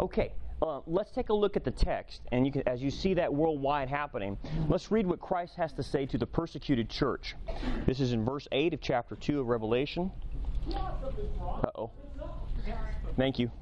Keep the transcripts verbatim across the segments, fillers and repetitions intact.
Okay, uh, let's take a look at the text, and you can, as you see that worldwide happening, let's read what Christ has to say to the persecuted church. This is in verse eight of chapter two of Revelation. Uh-oh. Thank you.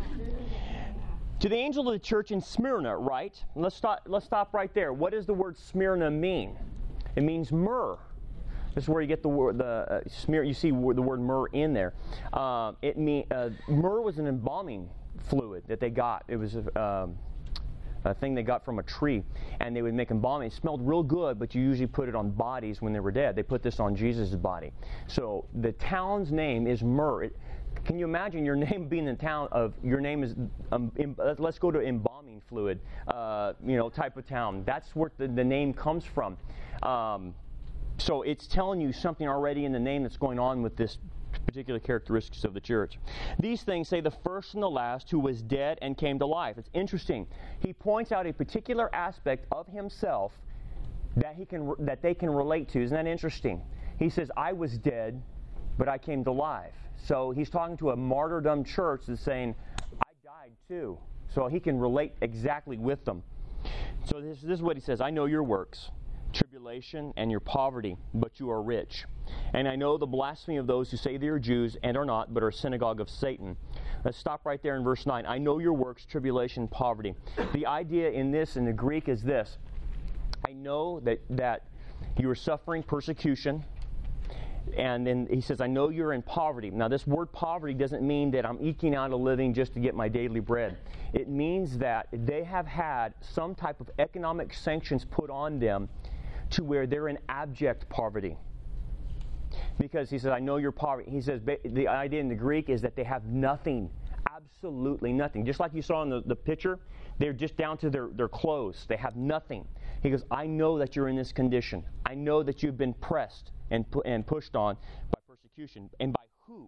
To the angel of the church in Smyrna, right? Let's stop, let's stop right there. What does the word Smyrna mean? It means myrrh. This is where you get the word, the uh, smear. You see the word myrrh in there. Uh, it mean uh, myrrh was an embalming fluid that they got. It was a, um, a thing they got from a tree, and they would make embalming. It smelled real good, but you usually put it on bodies when they were dead. They put this on Jesus' body. So the town's name is Myrrh. It, can you imagine your name being in the town of your name is? Um, em, let's go to embalming fluid, uh, you know, type of town. That's where the, the name comes from. Um, So it's telling you something already in the name that's going on with this particular characteristics of the church. These things say the first and the last who was dead and came to life. It's interesting. He points out a particular aspect of himself that he can that they can relate to. Isn't that interesting? He says, I was dead, but I came to life. So he's talking to a martyrdom church that's saying, I died too. So he can relate exactly with them. So this, this is what he says, I know your works, tribulation and your poverty, but you are rich. And I know the blasphemy of those who say they are Jews and are not, but are a synagogue of Satan. Let's stop right there in verse nine. I know your works, tribulation, poverty. The idea in this, in the Greek, is this. I know that, that you are suffering persecution. And then he says, I know you're in poverty. Now, this word poverty doesn't mean that I'm eking out a living just to get my daily bread. It means that they have had some type of economic sanctions put on them to where they're in abject poverty. Because he says, I know your poverty. He says, the idea in the Greek is that they have nothing, absolutely nothing. Just like you saw in the, the picture, they're just down to their, their clothes. They have nothing. He goes, I know that you're in this condition. I know that you've been pressed and, pu- and pushed on by persecution. And by who?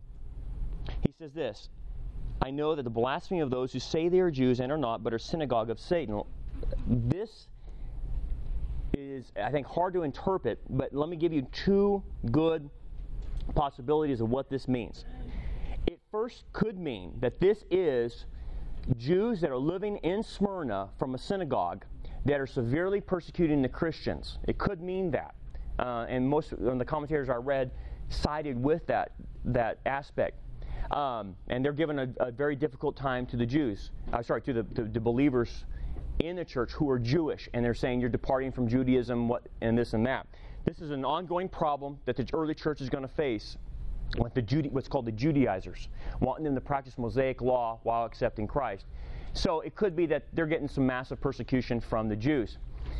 He says this, I know that the blasphemy of those who say they are Jews and are not, but are synagogue of Satan. This is, I think, hard to interpret, but let me give you two good possibilities of what this means. It first could mean that this is Jews that are living in Smyrna from a synagogue that are severely persecuting the Christians. It could mean that. Uh, and most of the commentators I read sided with that, that aspect. Um, and they're given a, a very difficult time to the Jews, uh, sorry, to the, to the believers in the church who are Jewish, and they're saying you're departing from Judaism, what, and this and that. This is an ongoing problem that the early church is going to face with the Jude- what's called the Judaizers, wanting them to practice Mosaic law while accepting Christ. So it could be that they're getting some massive persecution from the Jews.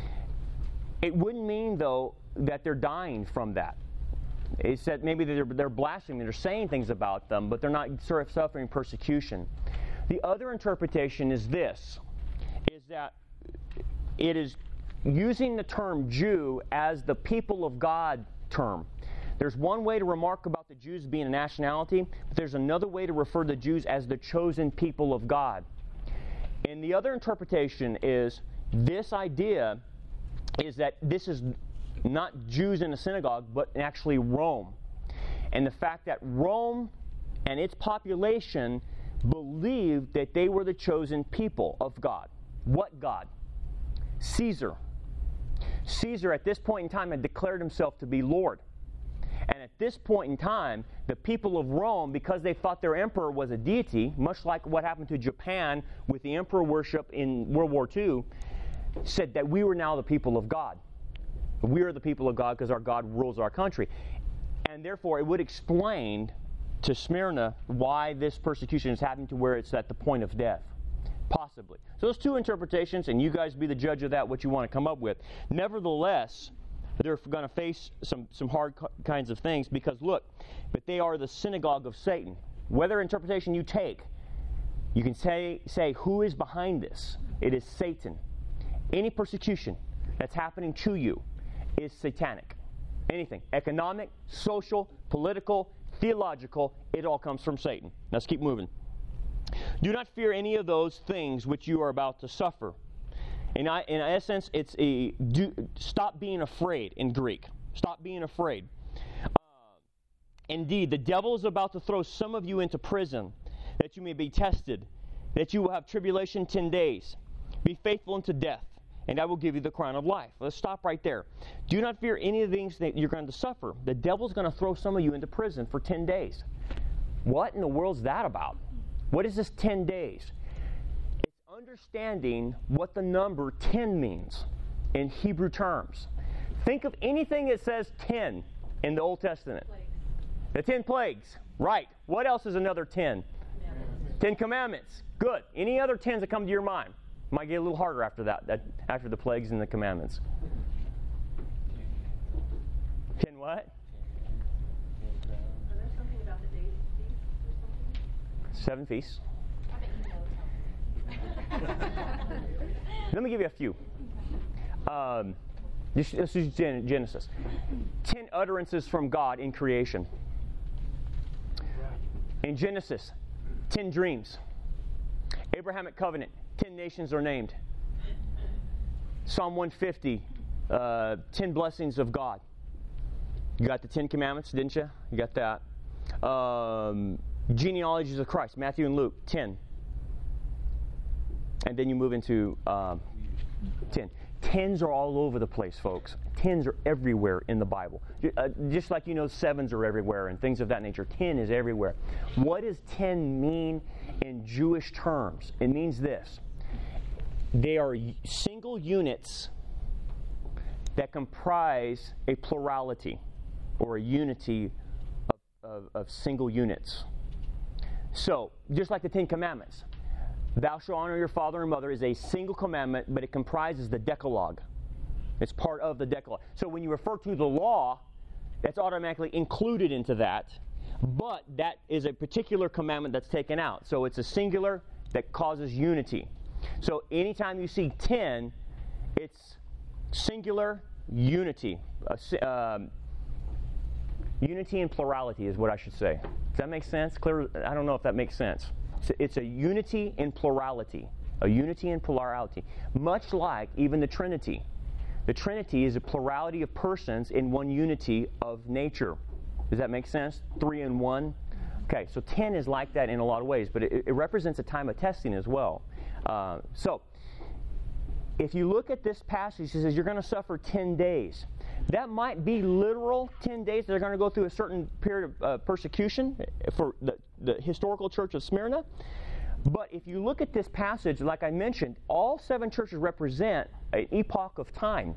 It wouldn't mean, though, that they're dying from that. It said maybe they're, they're blaspheming, they're saying things about them, but they're not sort of suffering persecution. The other interpretation is this, is that it is using the term Jew as the people of God term. There's one way to remark about the Jews being a nationality, but there's another way to refer to the Jews as the chosen people of God. And the other interpretation is this idea is that this is not Jews in a synagogue, but actually Rome. And the fact that Rome and its population believed that they were the chosen people of God. What God? Caesar. Caesar at this point in time had declared himself to be Lord. And at this point in time, the people of Rome, because they thought their emperor was a deity, much like what happened to Japan with the emperor worship in World War Two, said that we were now the people of God. We are the people of God because our God rules our country. And therefore, it would explain to Smyrna why this persecution is happening to where it's at the point of death. Possibly. So those two interpretations, and you guys be the judge of that, what you want to come up with. Nevertheless, they're going to face some, some hard kinds of things because, look, but they are the synagogue of Satan. Whether interpretation you take, you can say, say who is behind this. It is Satan. Any persecution that's happening to you is satanic. Anything. Economic, social, political, theological, it all comes from Satan. Let's keep moving. Do not fear any of those things which you are about to suffer. In, in essence, it's a do, stop being afraid in Greek. Stop being afraid. Uh, indeed, the devil is about to throw some of you into prison that you may be tested, that you will have tribulation ten days. Be faithful unto death, and I will give you the crown of life. Let's stop right there. Do not fear any of the things that you're going to suffer. The devil's going to throw some of you into prison for ten days. What in the world's that about? What is this ten days? It's understanding what the number ten means in Hebrew terms. Think of anything that says ten in the Old Testament. Plagues. The ten plagues. Right. What else is another ten? Commandments. Ten commandments. Good. Any other tens that come to your mind? Might get a little harder after that, that after the plagues and the commandments. Ten what? Are there something about the days feast or something? Seven feasts. I bet you know. Let me give you a few. Um, this, this is Gen- Genesis. Ten utterances from God in creation. In Genesis, ten dreams. Abrahamic covenant, ten nations are named. Psalm one fifty, uh, ten blessings of God. You got the Ten Commandments, didn't you? You got that. Um, genealogies of Christ, Matthew and Luke, ten. And then you move into um, ten. Tens are all over the place, folks. Tens are everywhere in the Bible. Uh, just like you know sevens are everywhere and things of that nature. Ten is everywhere. What does ten mean in Jewish terms? It means this. They are single units that comprise a plurality or a unity of, of, of single units. So, just like the Ten Commandments. Thou shalt honor your father and mother is a single commandment, but it comprises the Decalogue. It's part of the Decalogue. So when you refer to the law, that's automatically included into that, but that is a particular commandment that's taken out. So it's a singular that causes unity. So anytime you see ten, it's singular unity. Uh, um, unity and plurality is what I should say. Does that make sense? Clear? I don't know if that makes sense. It's a unity in plurality. A unity in plurality. Much like even the Trinity. The Trinity is a plurality of persons in one unity of nature. Does that make sense? Three in one. Okay, so ten is like that in a lot of ways, but it, it represents a time of testing as well. Uh, so, if you look at this passage, it says you're going to suffer ten days. That might be literal ten days. They're going to go through a certain period of uh, persecution for the, the historical church of Smyrna. But if you look at this passage, like I mentioned, all seven churches represent an epoch of time.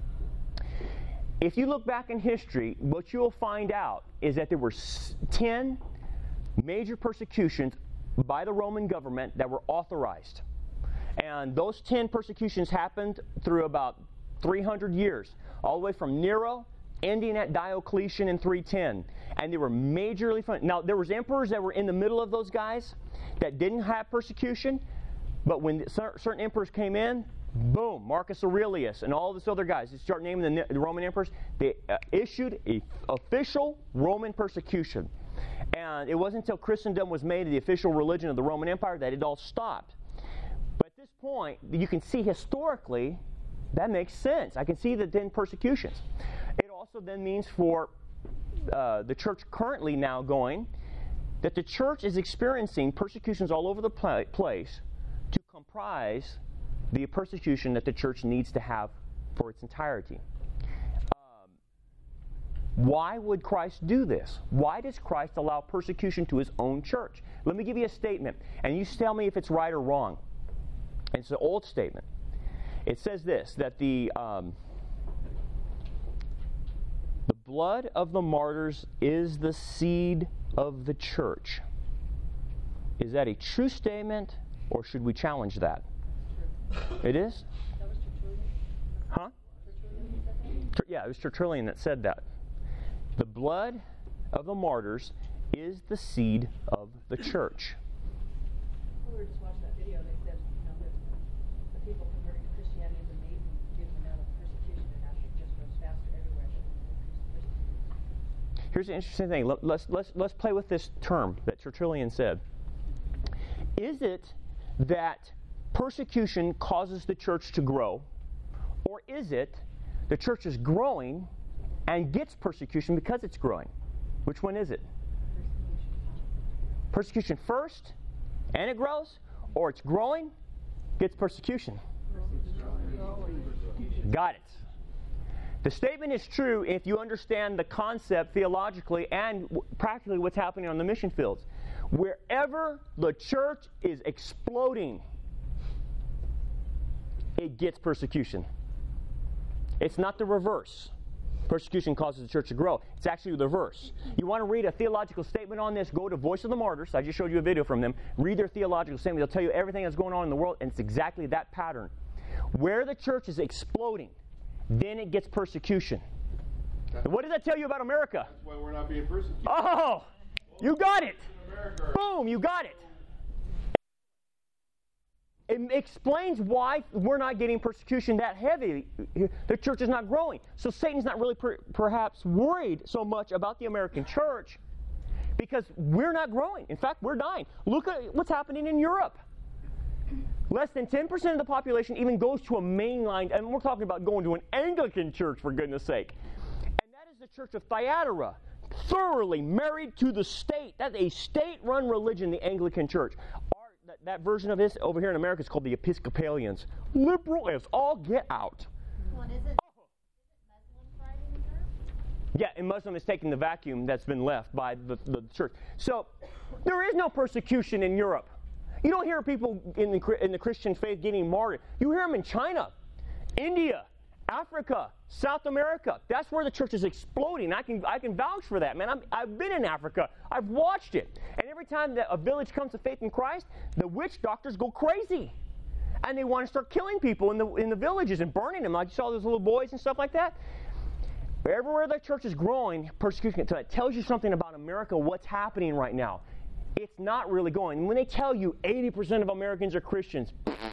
If you look back in history, what you'll find out is that there were ten major persecutions by the Roman government that were authorized. And those ten persecutions happened through about three hundred years, all the way from Nero, ending at Diocletian in three ten. And they were majorly fun. Now, there was emperors that were in the middle of those guys that didn't have persecution, but when certain emperors came in, boom, Marcus Aurelius and all this other guys, they start naming the Roman emperors, they uh, issued an official Roman persecution. And it wasn't until Christendom was made the official religion of the Roman Empire that it all stopped. But at this point, you can see historically, that makes sense. I can see the ten persecutions. It also then means for uh, the church currently now going, that the church is experiencing persecutions all over the pla- place to comprise the persecution that the church needs to have for its entirety. Um, why would Christ do this? Why does Christ allow persecution to his own church? Let me give you a statement, and you tell me if it's right or wrong. It's an old statement. It says this, that the um, the blood of the martyrs is the seed of the church. Is that a true statement, or should we challenge that? It is? That was Tertullian? Huh? Tertullian said that? Ter- Yeah, it was Tertullian that said that. The blood of the martyrs is the seed of the church. We were just watching that video, and they said, you know, that the people converting to Christianity is amazing given the amount of persecution that happens. It just grows faster everywhere. Here's the interesting thing. Let, let's, let's, let's play with this term that Tertullian said. Is it that persecution causes the church to grow, or is it the church is growing and gets persecution because it's growing? Which one is it? Persecution first, and it grows? or it's growing, gets persecution. Got it. The statement is true if you understand the concept theologically and w- practically what's happening on the mission fields. Wherever the church is exploding, it gets persecution. It's not the reverse. Persecution causes the church to grow. It's actually the reverse. You want to read a theological statement on this, go to Voice of the Martyrs. I just showed you a video from them. Read their theological statement. They'll tell you everything that's going on in the world, and it's exactly that pattern. Where the church is exploding, then it gets persecution. And what does that tell you about America? That's why we're not being persecuted. Oh, you got it. Boom, you got it. It explains why we're not getting persecution that heavy. The church is not growing. So Satan's not really per, perhaps worried so much about the American church because we're not growing. In fact, we're dying. Look at what's happening in Europe. Less than ten percent of the population even goes to a mainline, and we're talking about going to an Anglican church, for goodness sake. And that is the church of Thyatira, thoroughly married to the state. That's a state-run religion, the Anglican church. Our, that, that version of this over here in America is called the Episcopalians. Liberal as all get out. Well, is it, is it Muslim Friday in Europe? Yeah, and Muslim is taking the vacuum that's been left by the, the church. So there is no persecution in Europe. You don't hear people in the, in the Christian faith getting martyred. You hear them in China, India, Africa, South America. That's where the church is exploding. I can I can vouch for that, man. I'm, I've been in Africa. I've watched it. And every time that a village comes to faith in Christ, the witch doctors go crazy. And they want to start killing people in the in the villages and burning them, like you saw those little boys and stuff like that. Everywhere the church is growing, persecution. So it tells you something about America, what's happening right now. It's not really going. When they tell you eighty percent of Americans are Christians,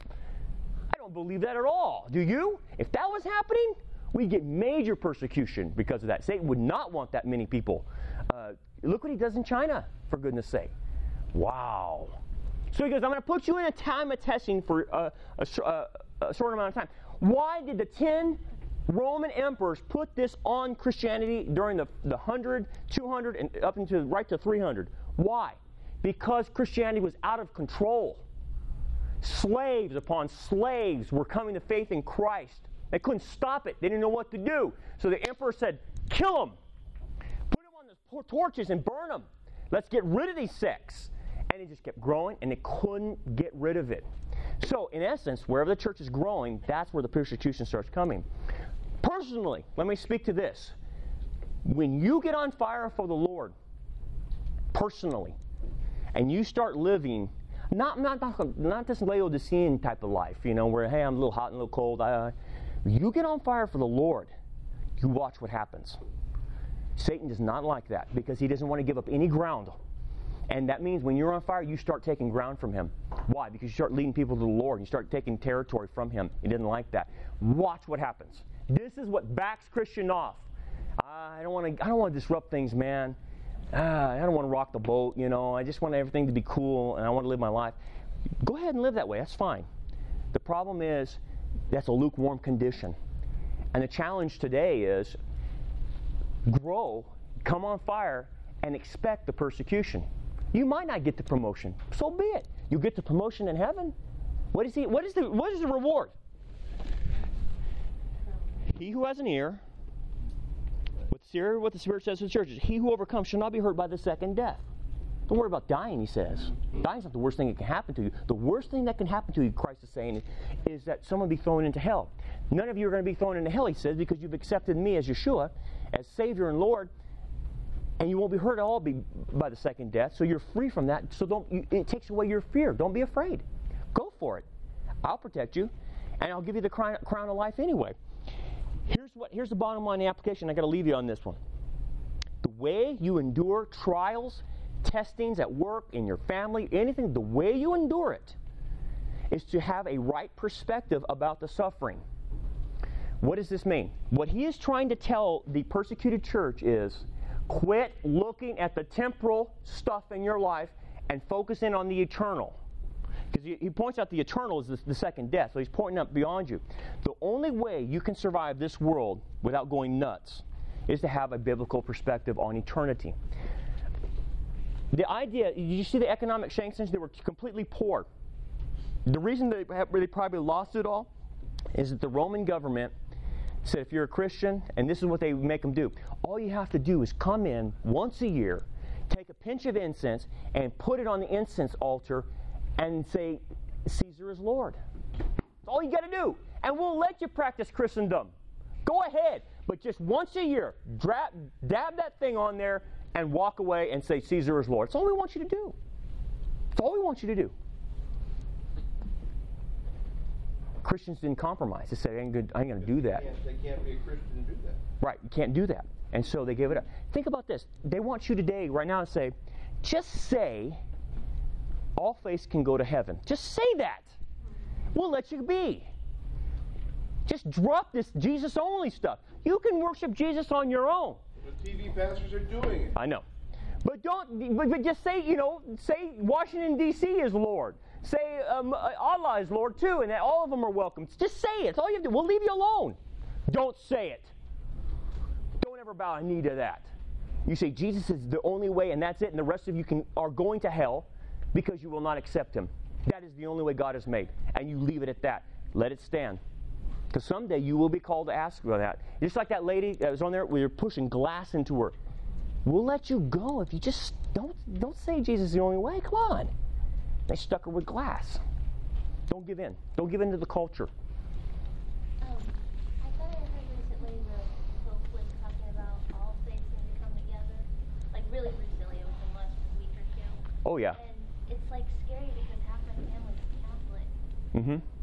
I don't believe that at all. Do you? If that was happening, we'd get major persecution because of that. Satan would not want that many people. Uh, look what he does in China, for goodness sake. Wow. So he goes, I'm going to put you in a time of testing for uh, a, uh, a short amount of time. Why did the ten Roman emperors put this on Christianity during the, the one hundred, two hundred, and up into right to three hundred? Why? Because Christianity was out of control. Slaves upon slaves were coming to faith in Christ. They couldn't stop it. They didn't know what to do. So the emperor said, kill them. Put them on the torches and burn them. Let's get rid of these sects. And it just kept growing, and they couldn't get rid of it. So, in essence, wherever the church is growing, that's where the persecution starts coming. Personally, let me speak to this. When you get on fire for the Lord, personally, and you start living, not not not, not this Laodicean type of life, you know, where, hey, I'm a little hot and a little cold. I, you get on fire for the Lord, you watch what happens. Satan does not like that because he doesn't want to give up any ground. And that means when you're on fire, you start taking ground from him. Why? Because you start leading people to the Lord. You start taking territory from him. He doesn't like that. Watch what happens. This is what backs Christian off. I don't want to. I don't want to disrupt things, man. Uh, I don't want to rock the boat, you know. I just want everything to be cool, and I want to live my life. Go ahead and live that way. That's fine. The problem is that's a lukewarm condition. And the challenge today is grow, come on fire, and expect the persecution. You might not get the promotion. So be it. You get the promotion in heaven. What is he? What is the? What is the reward? He who has an ear. What the Spirit says to the churches, he who overcomes shall not be hurt by the second death. Don't worry about dying, he says. Dying's not the worst thing that can happen to you. The worst thing that can happen to you, Christ is saying, is that someone be thrown into hell. None of you are going to be thrown into hell, he says, because you've accepted me as Yeshua, as Savior and Lord, and you won't be hurt at all by the second death, so you're free from that. So don't. It takes away your fear. Don't be afraid. Go for it. I'll protect you, and I'll give you the crown, crown of life anyway. Here's what. Here's the bottom line application. I got to leave you on this one. The way you endure trials, testings at work, in your family, anything, the way you endure it is to have a right perspective about the suffering. What does this mean? What he is trying to tell the persecuted church is, quit looking at the temporal stuff in your life and focus in on the eternal. Because he points out the eternal is the, the second death, so he's pointing up beyond you. The only way you can survive this world without going nuts is to have a biblical perspective on eternity. The idea, you see the economic sanctions, they were completely poor. the reason they, have, they probably lost it all is that the Roman government said if you're a Christian, and this is what they make them do, all you have to do is come in once a year, take a pinch of incense, and put it on the incense altar and say, Caesar is Lord. That's all you got to do. And we'll let you practice Christendom. Go ahead. But just once a year, dab, dab that thing on there and walk away and say, Caesar is Lord. That's all we want you to do. That's all we want you to do. Christians didn't compromise. They said, I ain't going to do that. They can't, they can't be a Christian and do that. Right, you can't do that. And so they gave it up. Think about this. They want you today, right now, to say, just say, all faiths can go to heaven. Just say that. We'll let you be. Just drop this Jesus-only stuff. You can worship Jesus on your own. The T V pastors are doing it. I know. But don't. But, but just say, you know, say Washington, D C is Lord. Say um, Allah is Lord too, and that all of them are welcome. Just say it. That's all you have to do. We'll leave you alone. Don't say it. Don't ever bow a knee to that. You say Jesus is the only way, and that's it, and the rest of you can are going to hell because you will not accept Him. That is the only way God has made, and you leave it at that. Let it stand. Because someday you will be called to ask for that. Just like that lady that was on there, we were pushing glass into her. We'll let you go if you just don't don't say Jesus is the only way. Come on. They stuck her with glass. Don't give in. Don't give in to the culture. Um, I thought I heard recently the Bill Flynn talking about all faiths need to come together. Like really recently, it was in the last week or two. Oh yeah. And it's like scary because half my family's Catholic. Mm-hmm.